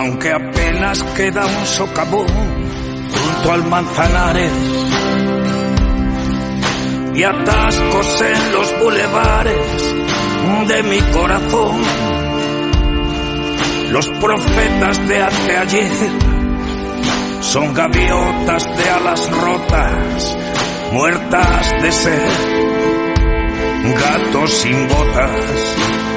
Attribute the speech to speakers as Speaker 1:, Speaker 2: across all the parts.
Speaker 1: aunque apenas queda un socavón junto al Manzanares y atascos en los bulevares de mi corazón. Los profetas de hace ayer son gaviotas de alas rotas, muertas de sed, gatos sin botas.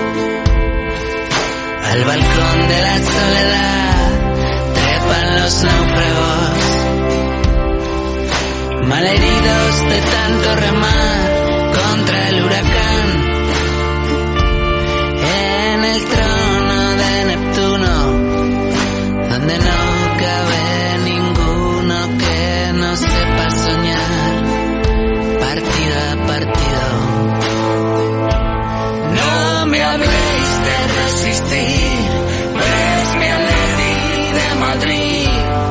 Speaker 2: Al balcón de la soledad trepan los náufragos, malheridos de tanto remar contra el huracán. En el trono de Neptuno, donde no cabe ninguno que no sepa soñar, partido a partido. No me habléis de resistir, vesme a Lady de Madrid.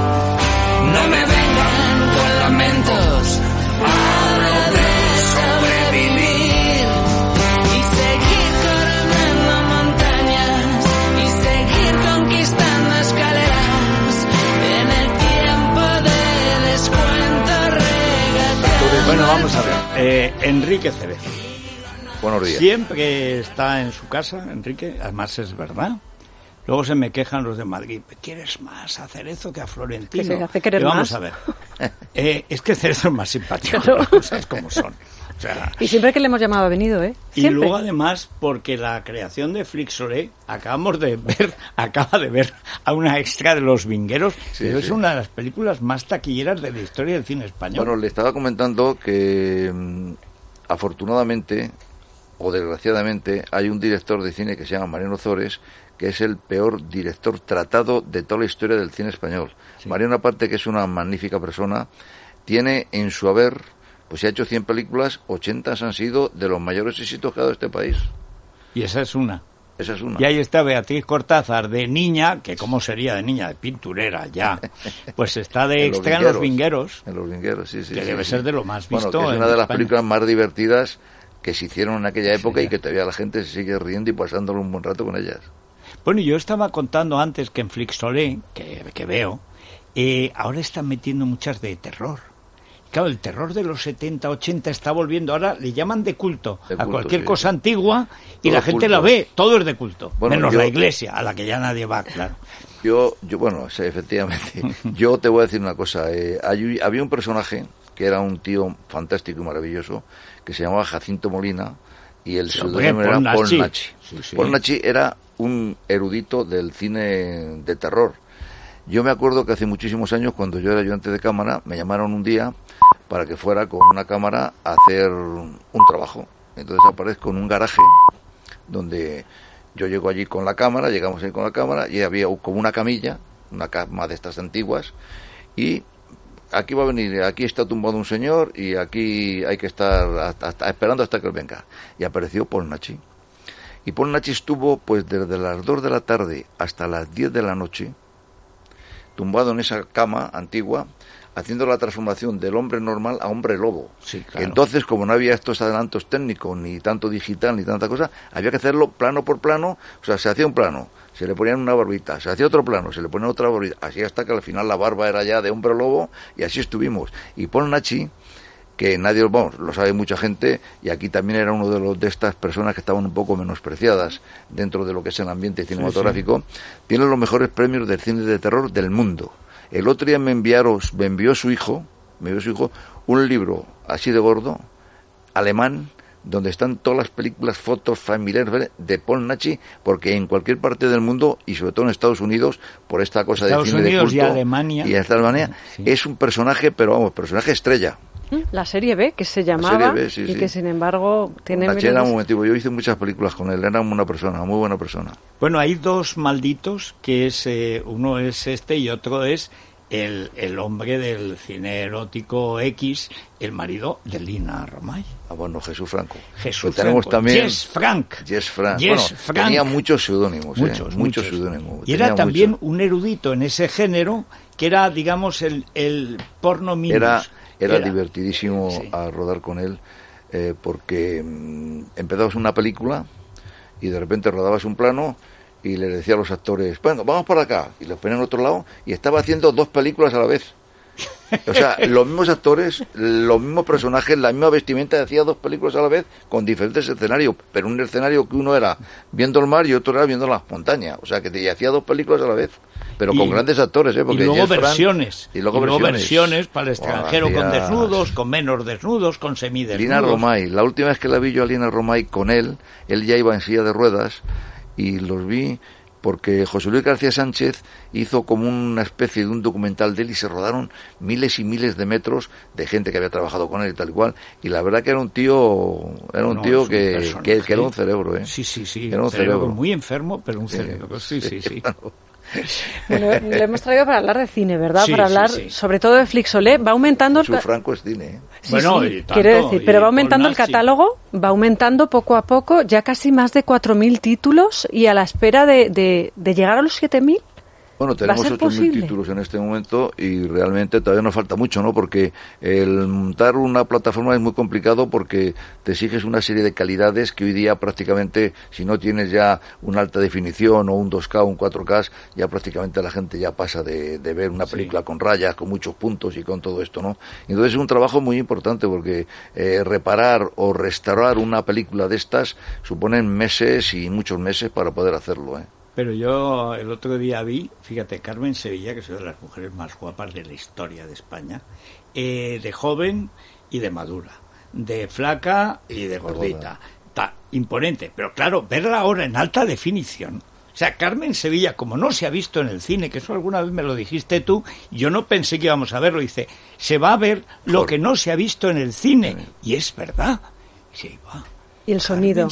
Speaker 2: No me vengan con lamentos, hablo de sobrevivir y seguir coronando montañas y seguir conquistando escaleras en el tiempo de descuento regateo.
Speaker 3: Bueno, vamos a ver. Enrique Cerezo.
Speaker 4: Buenos días.
Speaker 3: Siempre está en su casa, Enrique, además es verdad. Luego se me quejan los de Madrid. ¿Quieres más a Cerezo que a Florentino?
Speaker 5: Que se hace querer
Speaker 3: vamos
Speaker 5: más.
Speaker 3: A ver. Es que Cerezo es más simpático, las cosas como son. O sea,
Speaker 5: y siempre que le hemos llamado ha venido, ¿eh?
Speaker 3: y
Speaker 5: Siempre.
Speaker 3: luego además porque la creación de Flixolé acaba de ver a una extra de Los Vingueros,
Speaker 4: Sí,
Speaker 3: pero
Speaker 4: sí.
Speaker 3: es una de las películas más taquilleras de la historia del cine español.
Speaker 4: Bueno, le estaba comentando que afortunadamente o desgraciadamente hay un director de cine que se llama Mariano Zores, que es el peor director tratado de toda la historia del cine español.
Speaker 3: Sí.
Speaker 4: Mariano, aparte que es una magnífica persona, tiene en su haber, pues si ha hecho 100 películas, 80 han sido de los mayores éxitos que ha dado este país.
Speaker 3: Y esa es una.
Speaker 4: Esa es una.
Speaker 3: Y ahí está Beatriz Cortázar de niña, que cómo sería de niña, de pinturera ya, pues está de
Speaker 4: En Los
Speaker 3: extra en Los Vingueros,
Speaker 4: En Los Vingueros, sí, sí.
Speaker 3: que
Speaker 4: sí,
Speaker 3: debe
Speaker 4: sí.
Speaker 3: ser de lo más
Speaker 4: Bueno,
Speaker 3: visto
Speaker 4: que es
Speaker 3: en
Speaker 4: una de las
Speaker 3: España.
Speaker 4: películas más divertidas que se hicieron en aquella época
Speaker 3: Sí.
Speaker 4: y que todavía la gente se sigue riendo y pasándolo un buen rato con ellas.
Speaker 3: Bueno, yo estaba contando antes que en Flixolé, que veo, ahora están metiendo muchas de terror. Claro, el terror de los 70, 80 está volviendo. Ahora le llaman de culto,
Speaker 4: De
Speaker 3: a
Speaker 4: culto,
Speaker 3: cualquier
Speaker 4: sí,
Speaker 3: cosa
Speaker 4: sí.
Speaker 3: antigua y
Speaker 4: Todo
Speaker 3: la gente
Speaker 4: culto.
Speaker 3: la ve. Todo es de culto,
Speaker 4: Bueno,
Speaker 3: menos
Speaker 4: yo-
Speaker 3: la iglesia, a la que ya nadie va, claro.
Speaker 4: Yo bueno, sí, efectivamente. Yo te voy a decir una cosa. Había un personaje que era un tío fantástico y maravilloso, que se llamaba Jacinto Molina, y el seudónimo era Paul Nachi.
Speaker 3: Sí, sí.
Speaker 4: Paul Nachi era un erudito del cine de terror. Yo me acuerdo que hace muchísimos años, cuando yo era ayudante de cámara, me llamaron un día para que fuera con una cámara a hacer un trabajo. Entonces aparezco en un garaje donde yo llego allí con la cámara, llegamos ahí con la cámara y había como una camilla, una cama de estas antiguas, y aquí va a venir, aquí está tumbado un señor y aquí hay que estar esperando hasta que él venga. Y apareció Paul Nachi. Y Paul Nachi estuvo pues desde las 2 de la tarde hasta las 10 de la noche, tumbado en esa cama antigua, haciendo la transformación del hombre normal a hombre lobo.
Speaker 3: Sí, claro.
Speaker 4: Entonces, como no había estos adelantos técnicos, ni tanto digital, ni tanta cosa, había que hacerlo plano por plano. O sea, se hacía un plano, se le ponían una barbita, se hacía otro plano, se le ponía otra barbita, así hasta que al final la barba era ya de hombre lobo, y así estuvimos. Y Paul Nachi, que nadie lo sabe mucha gente, y aquí también era uno de estas personas que estaban un poco menospreciadas dentro de lo que es el ambiente cinematográfico, tiene los mejores premios del cine de terror del mundo. El otro día me envió su hijo un libro así de gordo, alemán, donde están todas las películas, fotos familiares de Paul Nachi, porque en cualquier parte del mundo, y sobre todo en Estados Unidos, por esta cosa de cine de culto,
Speaker 3: y Alemania,
Speaker 4: sí. Es un personaje, pero vamos, personaje estrella.
Speaker 5: La serie B, que se llamaba,
Speaker 4: B, sí,
Speaker 5: y
Speaker 4: sí.
Speaker 5: que sin embargo tiene
Speaker 4: Nachi era
Speaker 5: menos...
Speaker 4: un motivo. Yo hice muchas películas con él, era una persona, muy buena persona.
Speaker 3: Bueno, hay dos malditos, que es uno es este y otro es el hombre del cine erótico X, el marido de Lina Romay.
Speaker 4: Ah, bueno, Jesús Franco.
Speaker 3: Jesús
Speaker 4: Pero tenemos
Speaker 3: Franco.
Speaker 4: también
Speaker 3: Jess Frank.
Speaker 4: Jess Frank.
Speaker 3: Jess
Speaker 4: Bueno,
Speaker 3: Frank.
Speaker 4: tenía muchos seudónimos.
Speaker 3: Muchos
Speaker 4: seudónimos.
Speaker 3: Y era
Speaker 4: Tenía
Speaker 3: también
Speaker 4: muchos.
Speaker 3: un erudito en ese género, que era, digamos, el porno minus.
Speaker 4: Era divertidísimo
Speaker 3: Sí.
Speaker 4: a rodar con él, porque empezabas una película y de repente rodabas un plano y le decía a los actores, bueno, vamos para acá, y los ponían en otro lado, y estaba haciendo 2 películas a la vez. O sea, los mismos actores, los mismos personajes, la misma vestimenta, hacía 2 películas a la vez con diferentes escenarios, pero un escenario que uno era viendo el mar y otro era viendo las montañas. O sea, que hacía 2 películas a la vez, pero con grandes actores, porque
Speaker 3: y luego
Speaker 4: James
Speaker 3: versiones.
Speaker 4: Frank, y luego
Speaker 3: versiones para el extranjero,
Speaker 4: hacía...
Speaker 3: con desnudos, con menos desnudos, con semidesnudos.
Speaker 4: Lina Romay, la última vez que la vi yo a Lina Romay con él ya iba en silla de ruedas, y los vi porque José Luis García Sánchez hizo como una especie de un documental de él y se rodaron miles y miles de metros de gente que había trabajado con él y tal y cual, y la verdad que era un tío que era un cerebro,
Speaker 3: Sí,
Speaker 4: era un cerebro
Speaker 3: muy enfermo, pero un cerebro, sí.
Speaker 5: Bueno, le hemos traído para hablar de cine, ¿verdad?
Speaker 3: Sí,
Speaker 5: para hablar sobre todo de Flixolé. Va aumentando...
Speaker 4: Su Franco es cine,
Speaker 5: Sí,
Speaker 3: bueno,
Speaker 5: sí,
Speaker 3: y tanto,
Speaker 5: quiero decir, pero va aumentando el
Speaker 3: Polnareff,
Speaker 5: catálogo, va aumentando poco a poco, ya casi más de 4.000 títulos y a la espera de llegar a los 7.000.
Speaker 4: Bueno, tenemos 8.000 títulos en este momento y realmente todavía nos falta mucho, ¿no? Porque el montar una plataforma es muy complicado porque te exiges una serie de calidades que hoy día prácticamente, si no tienes ya una alta definición o un 2K o un 4K, ya prácticamente la gente ya pasa de ver una película con rayas, con muchos puntos y con todo esto, ¿no? Entonces es un trabajo muy importante porque reparar o restaurar una película de estas suponen meses y muchos meses para poder hacerlo, ¿eh?
Speaker 3: Pero yo el otro día vi, fíjate, Carmen Sevilla, que es una de las mujeres más guapas de la historia de España, de joven y de madura, de flaca y de gordita. Está imponente, pero claro, verla ahora en alta definición. O sea, Carmen Sevilla, como no se ha visto en el cine, que eso alguna vez me lo dijiste tú, yo no pensé que íbamos a verlo, dice, se va a ver lo que no se ha visto en el cine. Y es verdad. Sí, va.
Speaker 5: Y el sonido,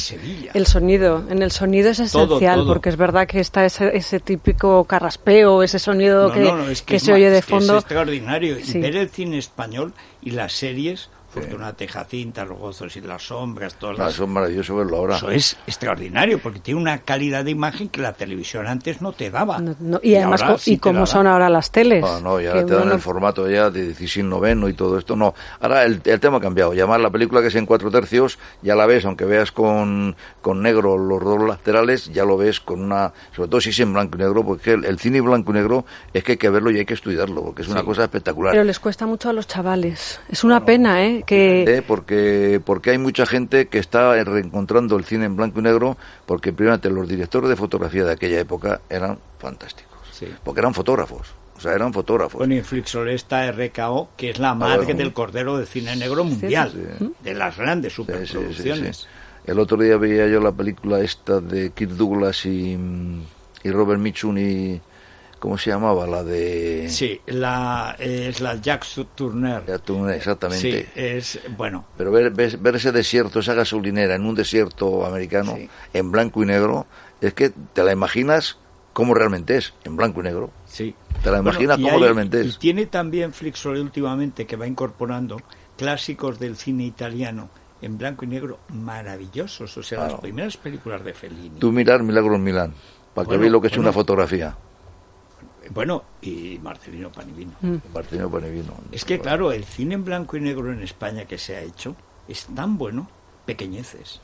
Speaker 5: en el sonido es esencial,
Speaker 3: todo.
Speaker 5: porque es verdad que está ese típico carraspeo, ese sonido que se oye de fondo.
Speaker 3: Es extraordinario.
Speaker 5: Sí.
Speaker 3: Y ver el cine español y las series, Fortunata y Jacinta, Los gozos y las sombras, todas las...
Speaker 4: Eso es maravilloso verlo ahora.
Speaker 3: Eso es extraordinario, porque tiene una calidad de imagen que la televisión antes no te daba.
Speaker 5: Y además, ¿y cómo son ahora las teles?
Speaker 4: Y ahora te dan el formato ya de 16:9 y todo esto. No, ahora el tema ha cambiado. Llamar la película que es en 4/3, ya la ves, aunque veas con negro los dos laterales, ya lo ves con una... Sobre todo si es en blanco y negro, porque el cine blanco y negro es que hay que verlo y hay que estudiarlo, porque es una cosa espectacular.
Speaker 5: Pero les cuesta mucho a los chavales. Es una pena, ¿eh?
Speaker 4: Porque hay mucha gente que está reencontrando el cine en blanco y negro, porque primero los directores de fotografía de aquella época eran fantásticos, porque eran fotógrafos. O sea, eran fotógrafos.
Speaker 3: Bueno, y en Flixolé está RKO, que es la madre del cordero del cine negro mundial, de las grandes superproducciones.
Speaker 4: Sí. El otro día veía yo la película esta de Kirk Douglas y Robert Mitchum y... ¿Cómo se llamaba? La de...
Speaker 3: Sí, es la Jacques Tourneur.
Speaker 4: Exactamente.
Speaker 3: Sí, es... Bueno.
Speaker 4: Pero ver ese desierto, esa gasolinera en un desierto americano, en blanco y negro, es que te la imaginas como realmente es, en blanco y negro.
Speaker 3: Sí.
Speaker 4: Te la imaginas como realmente es.
Speaker 3: Y tiene también Flixolé últimamente, que va incorporando clásicos del cine italiano en blanco y negro maravillosos. O sea, las primeras películas de Fellini.
Speaker 4: Tú mirar Milagro en Milán, para que veas lo que es una fotografía.
Speaker 3: Bueno, y Marcelino Panivino.
Speaker 4: Marcelino Panivino.
Speaker 3: Es que, claro, el cine en blanco y negro en España que se ha hecho es tan bueno, pequeñeces.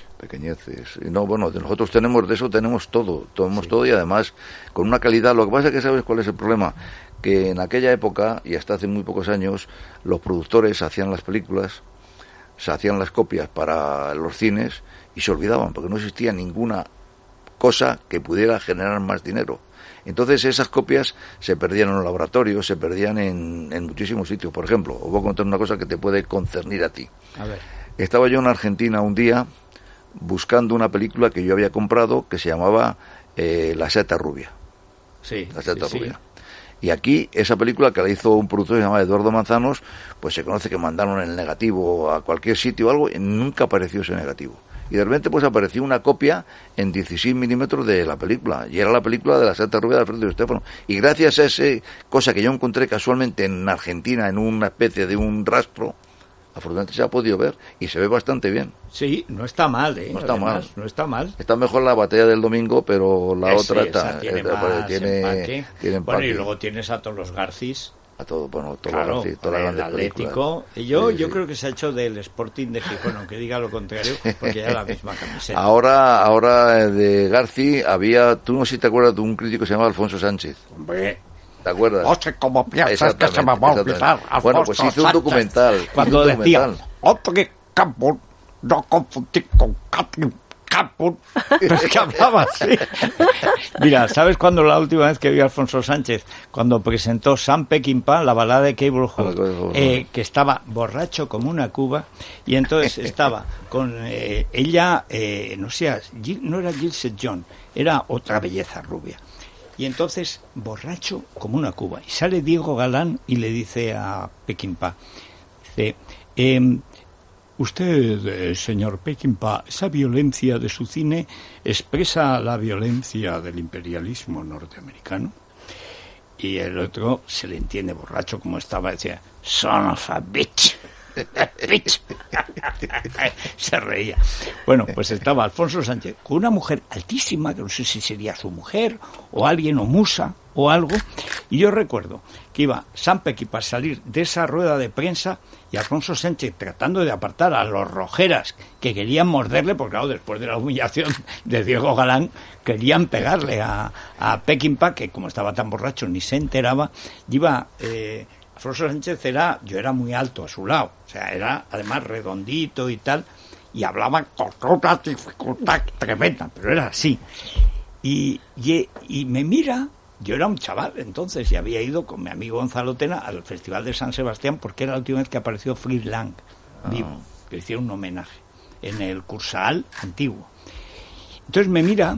Speaker 4: Y no, bueno, nosotros tenemos todo, todo y además con una calidad. Lo que pasa es que sabes cuál es el problema, que en aquella época, y hasta hace muy pocos años, los productores hacían las películas, se hacían las copias para los cines y se olvidaban, porque no existía ninguna cosa que pudiera generar más dinero. Entonces esas copias se perdían en los laboratorios, se perdían en muchísimos sitios. Por ejemplo, os voy a contar una cosa que te puede concernir a ti.
Speaker 3: A ver.
Speaker 4: Estaba yo en Argentina un día buscando una película que yo había comprado que se llamaba La Seta Rubia.
Speaker 3: Sí.
Speaker 4: La Seta Rubia. Y aquí, esa película que la hizo un productor que se llama Eduardo Manzanos, pues se conoce que mandaron el negativo a cualquier sitio o algo y nunca apareció ese negativo. Y de repente pues apareció una copia en 16 milímetros de la película, y era la película de La Seta Rubia de Alfredo Di Stéfano. Y gracias a esa cosa que yo encontré casualmente en Argentina, en una especie de un rastro, afortunadamente se ha podido ver, y se ve bastante bien.
Speaker 3: Sí, no está mal, ¿eh?
Speaker 4: No está mal.
Speaker 3: No está mal.
Speaker 4: Está mejor la batalla del domingo, pero la otra
Speaker 3: tiene más
Speaker 4: tiene
Speaker 3: empaque.
Speaker 4: empaque.
Speaker 3: Bueno, y luego tienes a todos los Garcis,
Speaker 4: A todo, bueno, todo
Speaker 3: Claro,
Speaker 4: sí, todas las
Speaker 3: el
Speaker 4: grandes
Speaker 3: Atlético.
Speaker 4: películas.
Speaker 3: Yo creo que se ha hecho del Sporting de Gijón, aunque diga lo contrario, porque ya la misma camiseta.
Speaker 4: Ahora de Garci tú no sé si te acuerdas de un crítico que se llamaba Alfonso Sánchez.
Speaker 3: Hombre,
Speaker 4: ¿Te acuerdas?
Speaker 3: no sé cómo piensas que se me va a olvidar.
Speaker 4: Bueno, pues hizo un documental.
Speaker 3: Cuando
Speaker 4: hizo un
Speaker 3: decía,
Speaker 4: documental.
Speaker 3: otro campo, no confundí con Catherine Campo. Pero es que hablaba así. Mira, ¿sabes cuándo la última vez que vi a Alfonso Sánchez? Cuando presentó Sam Peckinpah, la balada de Cable Hall, que estaba borracho como una cuba, y entonces estaba con ella, no sé, no era Gilset John, era otra belleza rubia. Y entonces, borracho como una cuba. Y sale Diego Galán y le dice a Peckinpah, dice, usted, señor Peckinpah, esa violencia de su cine expresa la violencia del imperialismo norteamericano. Y el otro se le entiende borracho como estaba, decía, son of a bitch. Bitch. Se reía. Bueno, pues estaba Alfonso Sánchez con una mujer altísima, que no sé si sería su mujer o alguien o musa o algo, y yo recuerdo que iba Sam Peckinpah a salir de esa rueda de prensa y Alfonso Sánchez tratando de apartar a los rojeras que querían morderle, porque claro, después de la humillación de Diego Galán querían pegarle a Peckinpah, que como estaba tan borracho ni se enteraba, y iba Alfonso Sánchez yo era muy alto a su lado, o sea, era además redondito y tal, y hablaba con una dificultad tremenda, pero era así. Y me mira, yo era un chaval entonces y había ido con mi amigo Gonzalo Tena al Festival de San Sebastián porque era la última vez que apareció Fritz Lang vivo, que le hicieron un homenaje en el Cursal antiguo. Entonces me mira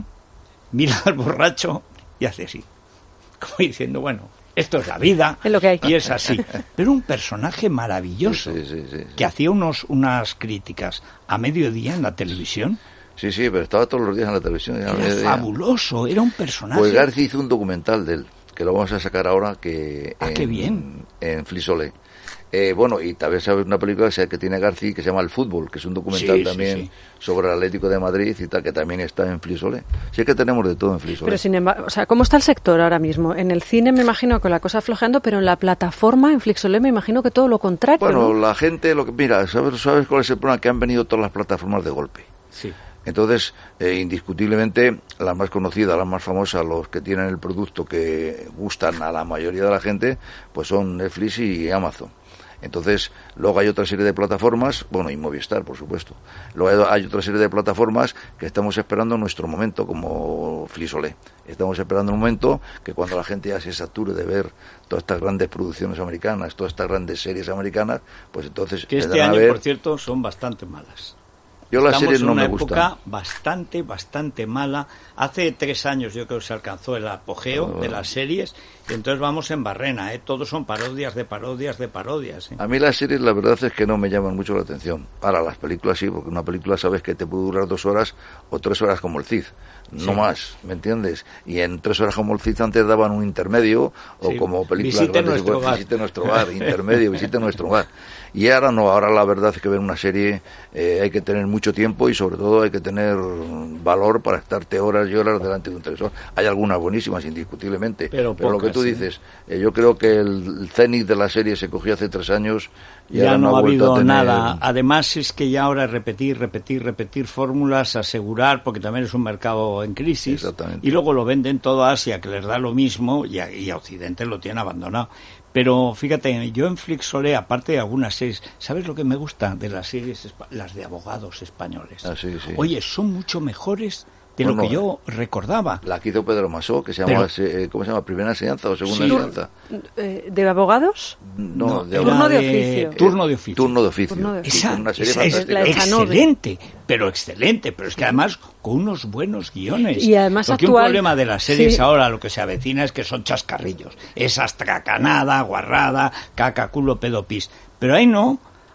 Speaker 3: al borracho y hace así, como diciendo, bueno, esto es la vida,
Speaker 5: es lo que hay.
Speaker 3: Y es así. Pero un personaje maravilloso,
Speaker 4: sí.
Speaker 3: que hacía unas críticas a mediodía en la televisión.
Speaker 4: Sí, pero estaba todos los días en la televisión.
Speaker 3: Era fabuloso, era un personaje.
Speaker 4: Pues Garci hizo un documental de él, que lo vamos a sacar ahora,
Speaker 3: qué bien.
Speaker 4: En Flixolé. Bueno, y también sabes una película que tiene Garci que se llama El Fútbol, que es un documental también sobre el Atlético de Madrid y tal, que también está en Flixolé. Sí que tenemos de todo en Flixolé.
Speaker 5: Pero sin embargo, o sea, ¿cómo está el sector ahora mismo? En el cine me imagino que la cosa flojeando, pero en la plataforma, en Flixolé, me imagino que todo lo contrario.
Speaker 4: Bueno,
Speaker 5: ¿no?
Speaker 4: la gente, mira, ¿sabes cuál es el problema? Que han venido todas las plataformas de golpe.
Speaker 3: Sí.
Speaker 4: Entonces, indiscutiblemente, las más conocidas, las más famosas, los que tienen el producto que gustan a la mayoría de la gente, pues son Netflix y Amazon. Entonces, luego hay otra serie de plataformas, bueno, y Movistar, por supuesto. Luego hay otra serie de plataformas que estamos esperando nuestro momento, como Flixolé. Estamos esperando un momento que cuando la gente ya se sature de ver todas estas grandes producciones americanas, todas estas grandes series americanas, pues entonces...
Speaker 3: Que este año, por cierto, son bastante malas.
Speaker 4: Yo las series no me gustan.
Speaker 3: Estamos en una época bastante mala. Hace 3 años yo creo que se alcanzó el apogeo de las series y entonces vamos en barrena, Todos son parodias de parodias de parodias.
Speaker 4: A mí las series la verdad es que no me llaman mucho la atención. Ahora, las películas sí, porque una película sabes que te puede durar 2 horas o 3 horas como el Cid. No más, ¿me entiendes? Y en 3 horas como el Cid antes daban un intermedio, o como películas
Speaker 3: Visite nuestro hogar.
Speaker 4: Visite nuestro hogar, intermedio, Visite nuestro hogar. Y ahora no, ahora la verdad es que ver una serie hay que tener mucho tiempo y sobre todo hay que tener valor para estarte horas y horas delante de un televisor. Hay algunas buenísimas, indiscutiblemente, pero
Speaker 3: pocas,
Speaker 4: lo que tú dices, yo creo que el cenit de la serie se cogió hace 3 años y
Speaker 3: ya
Speaker 4: ahora
Speaker 3: no ha habido
Speaker 4: tener...
Speaker 3: nada. Además es que ya ahora es repetir fórmulas, asegurar, porque también es un mercado en crisis. Y luego lo venden todo a Asia, que les da lo mismo, y a Occidente lo tiene abandonado. Pero fíjate, yo en Flixolé, aparte de algunas series, ¿sabes lo que me gusta de las series? Las de abogados españoles.
Speaker 4: Sí.
Speaker 3: Oye, son mucho mejores de lo que yo recordaba.
Speaker 4: La que hizo Pedro Masó, que se llama, ¿cómo se llama? ¿Primera enseñanza o segunda enseñanza?
Speaker 5: ¿De abogados?
Speaker 4: No, de
Speaker 5: Turno de oficio.
Speaker 3: Turno de oficio.
Speaker 4: Turno de oficio.
Speaker 3: Esa
Speaker 4: una serie
Speaker 3: es excelente, pero es que además con unos buenos guiones.
Speaker 5: Y además
Speaker 3: porque un problema de las series ahora, lo que se avecina es que son chascarrillos. Es astracanada, guarrada, caca, culo, pedo, pis. Pero ahí no.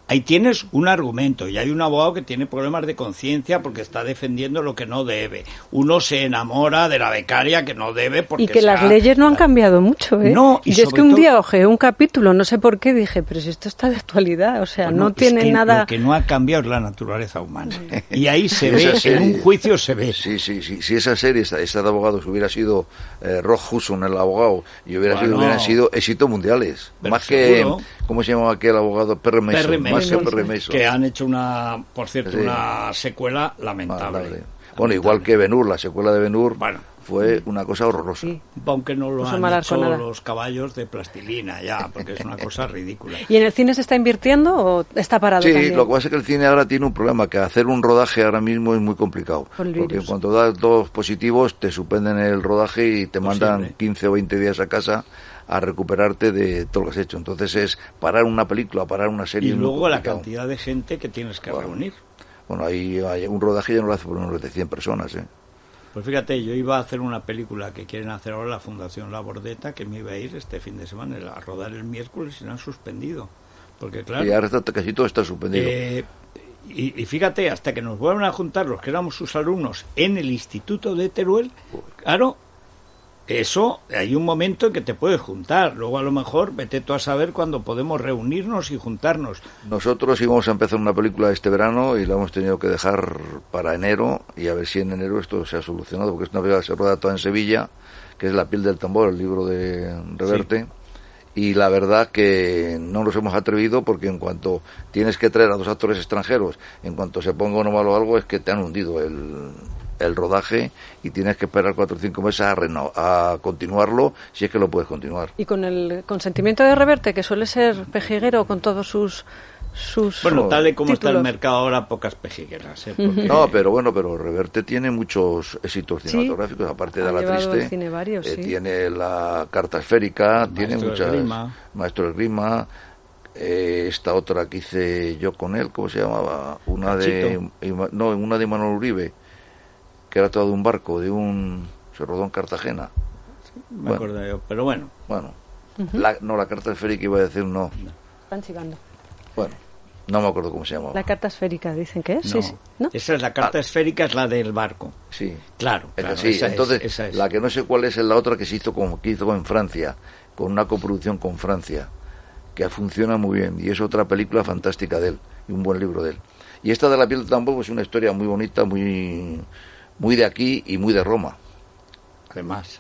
Speaker 3: ahí tienes un argumento y hay un abogado que tiene problemas de conciencia porque está defendiendo lo que no debe. Uno se enamora de la becaria que no debe porque
Speaker 5: y que las leyes no han cambiado mucho, ¿eh?
Speaker 3: No, y
Speaker 5: yo es que un
Speaker 3: todo...
Speaker 5: día ojeé un capítulo, no sé por qué, dije, pero si esto está de actualidad, o sea,
Speaker 3: Bueno,
Speaker 5: no tiene
Speaker 3: es que
Speaker 5: nada...
Speaker 3: Lo que no ha cambiado es la naturaleza humana. Y ahí se ve, en un juicio se ve.
Speaker 4: Sí, si esa serie, esta de abogados, hubiera sido Rock Hudson, el abogado, y hubieran sido éxitos mundiales.
Speaker 3: Pero
Speaker 4: más
Speaker 3: seguro.
Speaker 4: que, ¿cómo se llamaba aquel abogado? Perry Mason. Más que Perry Mason.
Speaker 3: Que han hecho por cierto, una secuela lamentable.
Speaker 4: Bueno, igual que Ben-Hur, la secuela de Ben-Hur fue una cosa horrorosa.
Speaker 5: Sí.
Speaker 3: Aunque no lo
Speaker 5: Puso
Speaker 3: han hecho
Speaker 5: nada.
Speaker 3: los caballos de plastilina ya, porque es una cosa ridícula.
Speaker 5: ¿Y en el cine se está invirtiendo o está parado
Speaker 4: Sí,
Speaker 5: también?
Speaker 4: lo que pasa es que el cine ahora tiene un problema, que hacer un rodaje ahora mismo es muy complicado. Porque en cuanto das 2 positivos, te suspenden el rodaje y te mandan 15 o 20 días a casa a recuperarte de todo lo que has hecho. Entonces es parar una película, parar una serie.
Speaker 3: Y luego la cantidad de gente que tienes que reunir.
Speaker 4: Bueno, hay un rodaje ya no lo hace por menos de 100 personas, ¿eh?
Speaker 3: Pues fíjate, yo iba a hacer una película que quieren hacer ahora la Fundación La Bordeta, que me iba a ir este fin de semana a rodar el miércoles y la han suspendido. Porque claro...
Speaker 4: Y ahora casi todo está suspendido.
Speaker 3: Y fíjate, hasta que nos vuelvan a juntar los que éramos sus alumnos en el Instituto de Teruel, claro, eso, hay un momento en que te puedes juntar. Luego a lo mejor, vete tú a saber cuándo podemos reunirnos y juntarnos.
Speaker 4: Nosotros íbamos a empezar una película este verano y la hemos tenido que dejar para enero, y a ver si en enero esto se ha solucionado, porque es una película que se rueda toda en Sevilla, que es La piel del tambor, el libro de Reverte. Sí. Y la verdad que no nos hemos atrevido, porque en cuanto tienes que traer a 2 actores extranjeros, en cuanto se ponga uno malo o algo, es que te han hundido el rodaje y tienes que esperar 4 o 5 meses a continuarlo, si es que lo puedes continuar.
Speaker 5: Y con el consentimiento de Reverte, que suele ser pejiguero con todos sus
Speaker 3: bueno, tal y como
Speaker 5: títulos.
Speaker 3: está el mercado ahora, pocas pejigueras, ¿eh? Porque...
Speaker 4: No, pero Reverte tiene muchos éxitos cinematográficos, aparte de La Triste,
Speaker 5: varios,
Speaker 4: tiene La carta esférica, tiene
Speaker 3: Maestro
Speaker 4: muchas... Maestro del Grima, esta otra que hice yo con él, ¿cómo se llamaba? Una de Manuel Uribe, que era todo de un barco, se rodó en Cartagena.
Speaker 3: Me acuerdo yo, pero bueno.
Speaker 4: Bueno, la carta esférica iba a decir no.
Speaker 5: Están chivando.
Speaker 4: Bueno, no me acuerdo cómo se llamaba.
Speaker 5: La carta esférica, dicen que es.
Speaker 3: No,
Speaker 5: sí. ¿No?
Speaker 3: Esa es la carta esférica, es la del barco.
Speaker 4: Sí.
Speaker 3: Claro.
Speaker 4: Sí,
Speaker 3: esa
Speaker 4: entonces,
Speaker 3: esa es.
Speaker 4: La que no sé cuál es la otra que se hizo en Francia, con una coproducción con Francia, que funciona muy bien, y es otra película fantástica de él, y un buen libro de él. Y esta de La piel del tambor es una historia muy bonita, muy de aquí y muy de Roma.
Speaker 3: Además.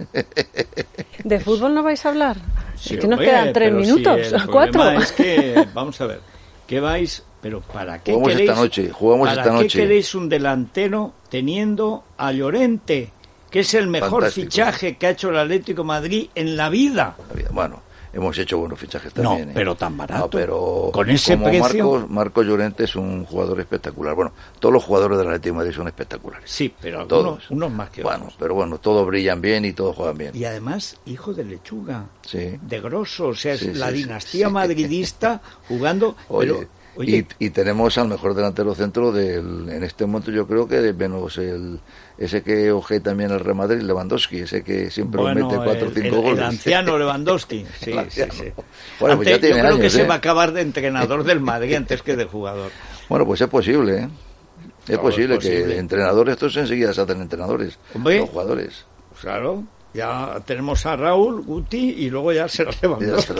Speaker 5: ¿De fútbol no vais a hablar?
Speaker 3: Sí,
Speaker 5: es que nos quedan 3 minutos,
Speaker 3: si el
Speaker 5: 4.
Speaker 3: Es que, vamos a ver, ¿qué vais? Pero ¿para qué
Speaker 4: Jugamos
Speaker 3: queréis?
Speaker 4: Esta noche.
Speaker 3: ¿Para qué queréis un delantero teniendo a Llorente, que es el mejor fichaje que ha hecho el Atlético de Madrid en la vida?
Speaker 4: Bueno, hemos hecho buenos fichajes también.
Speaker 3: No, pero tan barato.
Speaker 4: No, pero
Speaker 3: con ese precio.
Speaker 4: Marcos Llorente es un jugador espectacular. Bueno, todos los jugadores del Atlético de Madrid son espectaculares.
Speaker 3: Sí, pero
Speaker 4: todos.
Speaker 3: unos más que otros.
Speaker 4: Bueno, pero bueno, todos brillan bien y todos juegan bien.
Speaker 3: Y además, hijo de lechuga,
Speaker 4: sí.
Speaker 3: De grosso, o sea, es la dinastía madridista jugando.
Speaker 4: Oye, y tenemos al mejor delantero centro en este momento, yo creo que menos ese que oje también el Real Madrid, Lewandowski, ese que siempre mete 4 o 5 goles.
Speaker 3: El anciano Lewandowski, sí.
Speaker 4: Bueno, pues ya tiene
Speaker 3: yo creo que
Speaker 4: años,
Speaker 3: se va a acabar de entrenador del Madrid antes que de jugador.
Speaker 4: Bueno, pues es posible, ¿eh? Es posible que entrenadores, estos enseguida se hacen entrenadores, los jugadores.
Speaker 3: Claro, ya tenemos a Raúl, Guti y luego ya será Lewandowski.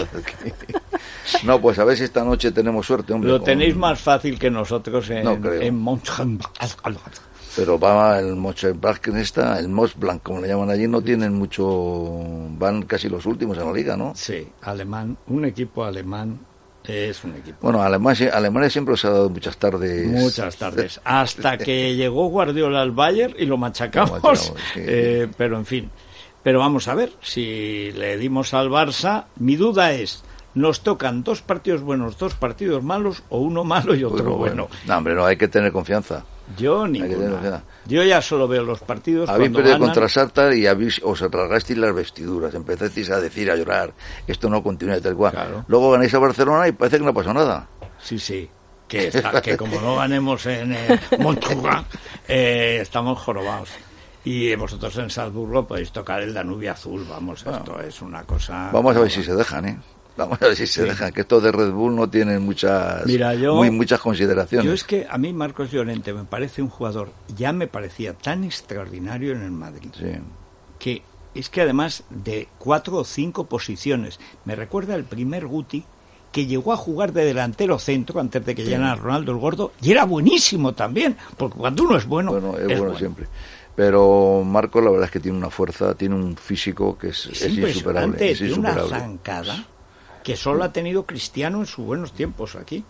Speaker 4: No, pues a ver si esta noche tenemos suerte, hombre.
Speaker 3: Lo tenéis más fácil que nosotros en Mönchengladbach.
Speaker 4: Pero va el Mönchengladbach, el Mönchengladbach, como le llaman allí, no tienen mucho, van casi los últimos en la liga, ¿no?
Speaker 3: Sí, un equipo alemán es un equipo.
Speaker 4: Bueno, Alemania siempre os ha dado muchas tardes.
Speaker 3: Muchas tardes, hasta que llegó Guardiola al Bayern y lo machacamos. Sí. Pero en fin, pero vamos a ver, si le dimos al Barça, mi duda es... ¿Nos tocan 2 partidos buenos, 2 partidos malos o uno malo y otro bueno?
Speaker 4: No, hombre, no, hay que tener confianza.
Speaker 3: Yo ninguna. Yo ya solo veo los partidos
Speaker 4: habéis
Speaker 3: cuando
Speaker 4: perdido
Speaker 3: ganan.
Speaker 4: Contra Sartar y os rasgasteis las vestiduras, empezasteis a decir, a llorar, esto no continúa y tal cual.
Speaker 3: Claro.
Speaker 4: Luego ganáis a Barcelona y parece que no pasó nada.
Speaker 3: Sí, que como no ganemos en Montjuic, estamos jorobados. Y vosotros en Salzburgo podéis tocar el Danubio Azul, vamos, esto es una cosa...
Speaker 4: Vamos a ver si se dejan, ¿eh? Vamos a ver si se dejan, que estos de Red Bull no tienen muchas consideraciones.
Speaker 3: Yo es que a mí Marcos Llorente me parece un jugador, ya me parecía tan extraordinario en el Madrid, que es que además de 4 o 5 posiciones, me recuerda el primer Guti, que llegó a jugar de delantero centro antes de que llegara Ronaldo el Gordo, y era buenísimo también, porque cuando uno es bueno,
Speaker 4: es bueno siempre. Pero Marco, la verdad es que tiene una fuerza, tiene un físico que es insuperable. Es
Speaker 3: tiene una zancada que solo ha tenido Cristiano en sus buenos tiempos aquí.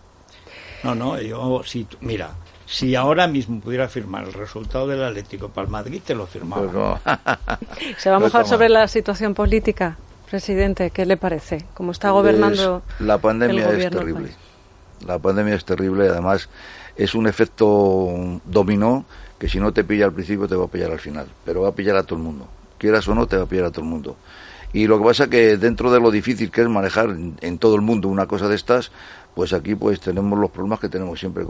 Speaker 3: Si ahora mismo pudiera firmar el resultado del Atlético para el Madrid, te lo firmaba.
Speaker 4: Pues no.
Speaker 5: ¿Se va a mojar sobre la situación política, presidente? ¿Qué le parece? ¿Cómo está gobernando
Speaker 4: la pandemia? Es terrible. La pandemia es terrible, además es un efecto dominó que si no te pilla al principio te va a pillar al final, pero va a pillar a todo el mundo. Quieras o no, te va a pillar a todo el mundo. Y lo que pasa que dentro de lo difícil que es manejar en todo el mundo una cosa de estas, pues aquí pues tenemos los problemas que tenemos siempre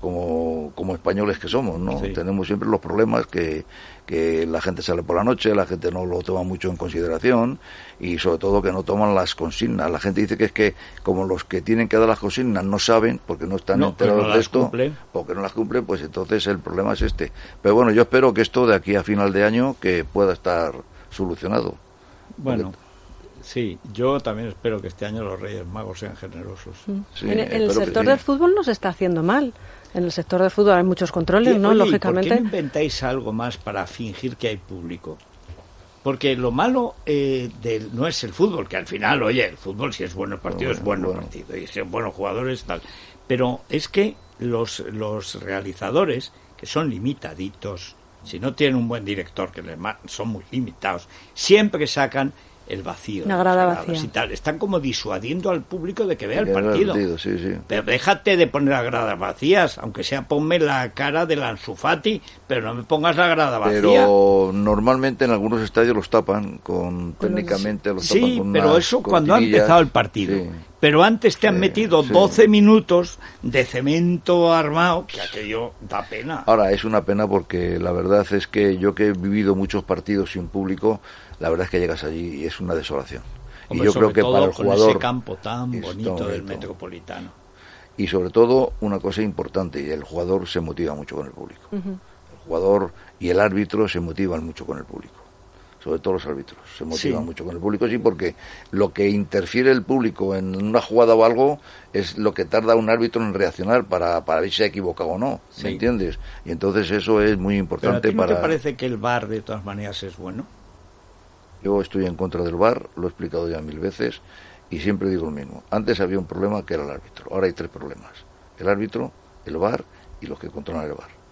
Speaker 4: como españoles que somos, ¿no? Sí. Tenemos siempre los problemas que la gente sale por la noche, la gente no lo toma mucho en consideración y sobre todo que no toman las consignas. La gente dice que es que como los que tienen que dar las consignas no saben porque no están enterados de esto, porque no las cumplen, pues entonces el problema es este. Pero bueno, yo espero que esto de aquí a final de año que pueda estar solucionado.
Speaker 3: Bueno, sí, yo también espero que este año los Reyes Magos sean generosos.
Speaker 5: Sí, en el sector del fútbol no se está haciendo mal. En el sector del fútbol hay muchos controles, ¿no? Lógicamente.
Speaker 3: ¿Por qué no inventáis algo más para fingir que hay público? Porque lo malo no es el fútbol, que al final, oye, el fútbol si es bueno el partido, es bueno partido, y si son buenos jugadores, tal. Pero es que los realizadores, que son limitaditos, si no tienen un buen director, que son muy limitados, siempre sacan el vacío,
Speaker 5: la grada vacía
Speaker 3: y tal. Están como disuadiendo al público de que vea el partido.
Speaker 4: Sí.
Speaker 3: Pero déjate de poner las gradas vacías, aunque sea ponme la cara del Ansu Fati, pero no me pongas la grada vacía.
Speaker 4: Pero normalmente en algunos estadios los tapan técnicamente los tapan con
Speaker 3: pero eso cuando ha empezado el partido. Sí. Pero antes te han metido 12 minutos de cemento armado, que aquello da pena.
Speaker 4: Ahora, es una pena porque la verdad es que yo que he vivido muchos partidos sin público, la verdad es que llegas allí y es una desolación.
Speaker 3: Hombre, y yo creo que para el jugador, con ese campo tan bonito del Metropolitano.
Speaker 4: Y sobre todo, una cosa importante, y el jugador se motiva mucho con el público. El jugador y el árbitro se motivan mucho con el público. Sobre todo los árbitros, se motivan mucho con el público, sí, porque lo que interfiere el público en una jugada o algo es lo que tarda un árbitro en reaccionar para ver si se ha equivocado o no, ¿me entiendes? Y entonces eso es muy importante.
Speaker 3: ¿Pero a ti no te parece que el VAR de todas maneras es bueno?
Speaker 4: Yo estoy en contra del VAR, lo he explicado ya 1000 veces y siempre digo lo mismo. Antes había un problema que era el árbitro, ahora hay 3 problemas: el árbitro, el VAR y los que controlan el VAR.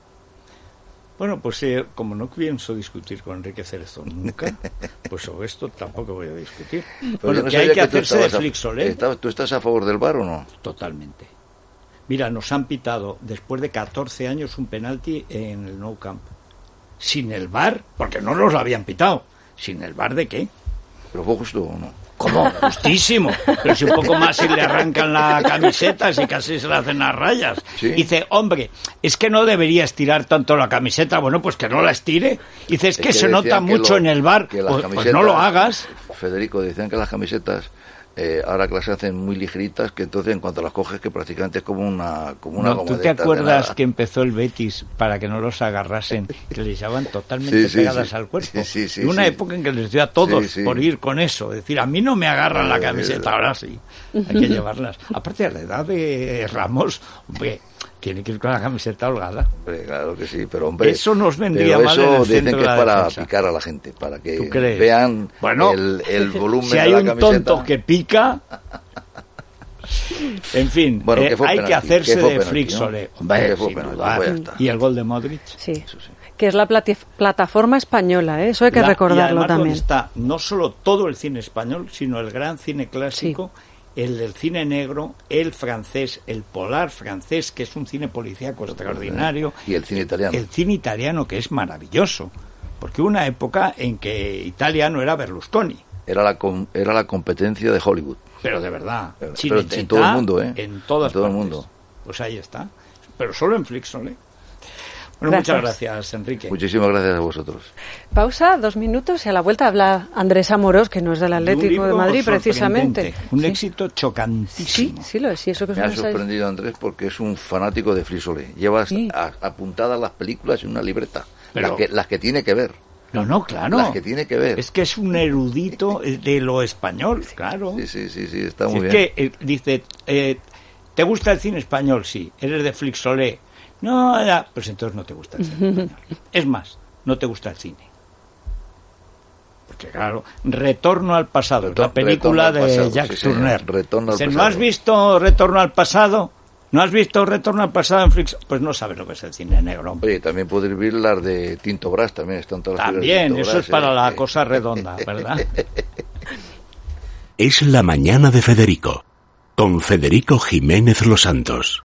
Speaker 3: Bueno, pues como no pienso discutir con Enrique Cerezo nunca, pues sobre esto tampoco voy a discutir. Bueno, que hay que hacerse de Flixolé.
Speaker 4: ¿Tú estás a favor del VAR o no?
Speaker 3: Totalmente. Mira, nos han pitado después de 14 años un penalti en el Nou Camp. Sin el VAR, porque no nos lo habían pitado. ¿Sin el VAR de qué?
Speaker 4: ¿Pero fue justo o no?
Speaker 3: ¿Cómo? Justísimo. Pero si un poco más si le arrancan la camiseta, si casi se le hacen las rayas.
Speaker 4: ¿Sí?
Speaker 3: Dice, hombre, es que no debería estirar tanto la camiseta. Bueno, pues que no la estire. Dice, es que se nota mucho en el VAR. Pues no lo hagas.
Speaker 4: Federico, decían que las camisetas, ahora que las hacen muy ligeritas, que entonces en cuanto las coges, que prácticamente es como una
Speaker 3: no, ¿tú te acuerdas que empezó el Betis para que no los agarrasen, que les llevaban totalmente pegadas al cuerpo?
Speaker 4: Sí,
Speaker 3: una época en que les dio a todos por ir con eso, es decir, a mí no me agarran la camiseta, ahora sí, hay que llevarlas. Aparte de la edad de Ramos, hombre, tiene que ir con la camiseta holgada.
Speaker 4: Hombre, claro que sí, pero hombre,
Speaker 3: eso nos vendría mal en el
Speaker 4: dicen
Speaker 3: centro
Speaker 4: que
Speaker 3: de
Speaker 4: es
Speaker 3: la
Speaker 4: para
Speaker 3: defensa.
Speaker 4: Picar a la gente, para que vean el volumen
Speaker 3: si hay
Speaker 4: de la camiseta.
Speaker 3: un tonto que pica, en fin,
Speaker 4: bueno,
Speaker 3: hay
Speaker 4: penalti,
Speaker 3: que hacerse de
Speaker 4: penalti,
Speaker 3: Flixolé,
Speaker 4: ¿no?
Speaker 3: hombre,
Speaker 4: sin
Speaker 3: penalti,
Speaker 4: duda.
Speaker 3: Pues y el gol de Modric,
Speaker 5: sí. Que es la plataforma española, eso hay que recordarlo también.
Speaker 3: Está no solo todo el cine español, sino el gran cine clásico, el del cine negro, el francés, el polar francés, que es un cine policíaco extraordinario,
Speaker 4: y el cine italiano.
Speaker 3: El cine italiano, que es maravilloso, porque hubo una época en que Italia no era Berlusconi.
Speaker 4: Era la competencia de Hollywood.
Speaker 3: Pero de verdad,
Speaker 4: pero en todo el mundo,
Speaker 3: en todas
Speaker 4: todo
Speaker 3: partes.
Speaker 4: El mundo.
Speaker 3: Pues ahí está, pero solo en Flixolé. Bueno, muchas gracias, Enrique.
Speaker 4: Muchísimas gracias a vosotros.
Speaker 5: Pausa, 2 minutos y a la vuelta habla Andrés Amorós, que no es del Atlético de Madrid, precisamente.
Speaker 3: Un éxito chocantísimo.
Speaker 5: Sí, lo es. Sí, eso que
Speaker 4: me ha sorprendido Andrés porque es un fanático de Flix Solé. Llevas apuntadas las películas en una libreta, pero las que tiene que ver.
Speaker 3: No, claro.
Speaker 4: Las que tiene que ver.
Speaker 3: Es que es un erudito de lo español, claro.
Speaker 4: Sí, está muy bien.
Speaker 3: Es que dice, ¿te gusta el cine español? Sí. ¿Eres de Flix Solé? No, ya. Pues entonces no te gusta el cine español. Es más, no te gusta el cine. Porque claro, Retorno al pasado, la película de Jacques Tourneur.
Speaker 4: Retorno al pasado.
Speaker 3: ¿No has visto Retorno al pasado? ¿No has visto Retorno al pasado en Flix? Pues no sabes lo que es el cine negro.
Speaker 4: Oye, también podéis ver las de Tinto Brass, también están todas las
Speaker 3: también, eso Brass, es para la cosa redonda, ¿verdad?
Speaker 6: Es la mañana de Federico, con Federico Jiménez Los Santos.